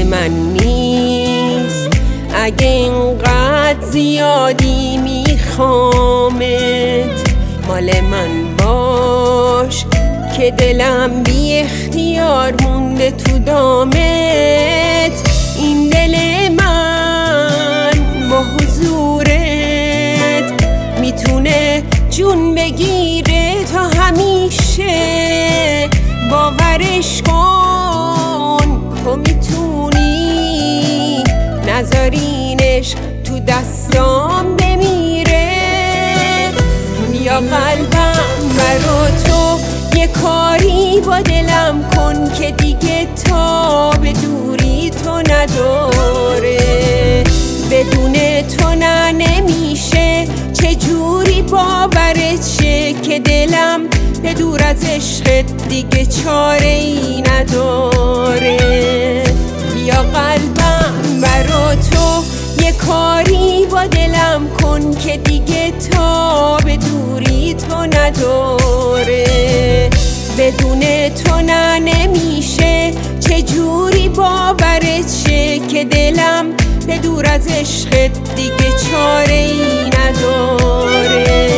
من نیست. اگه اینقدر زیادی میخوامت، مال من باش که دلم بی اختیار مونده تو دامت. این دل من با حضورت میتونه جون بگیره تا همیشه. باورش کن تو میتونی، نذارینش تو دستام بمیره. بیا قلبم برا تو یه کاری با دلم کن که دیگه تا به دوری تو نداره. بدون تو نه نمیشه، چجوری باورت شه که دلم به دور از عشقت دیگه چاره ای نداره. بیا قلبم برا تو یه کاری با دلم کن که دیگه تا به دوری تو نداره. بدون تو نه نمیشه، چجوری باورت شه که دلم به دور از عشقت دیگه چاره ای نداره.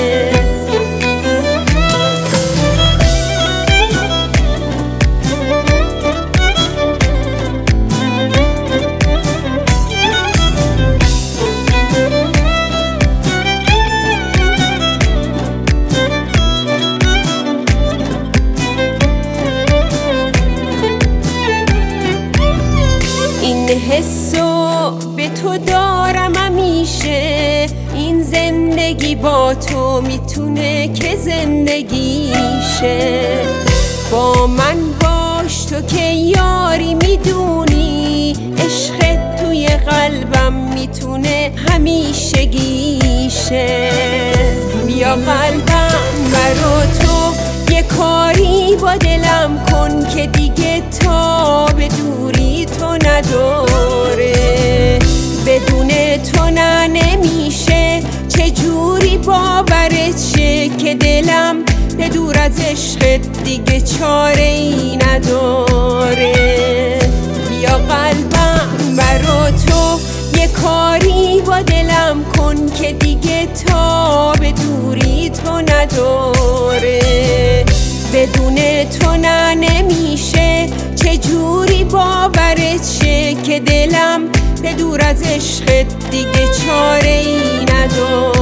حسو به تو دارم همیشه، این زندگی با تو میتونه که زندگیشه. با من باش تو که یاری میدونی، عشقت توی قلبم میتونه همیشه گیشه. بیا قلبم برا تو یه کاری با دلم کن که دیگه تا به دوری تو نداره. بدون تو نه نمیشه، چجوری باورت شه که دلم به دور از عشقت دیگه چاره ای نداره. بیا قلبم برا تو یه کاری با دلم کن که دیگه تا به دوری تو نداره. بدون تو نه نمیشه، چجوری باورت شه که دلم به دور از عشقت دیگه چاره ای نداره.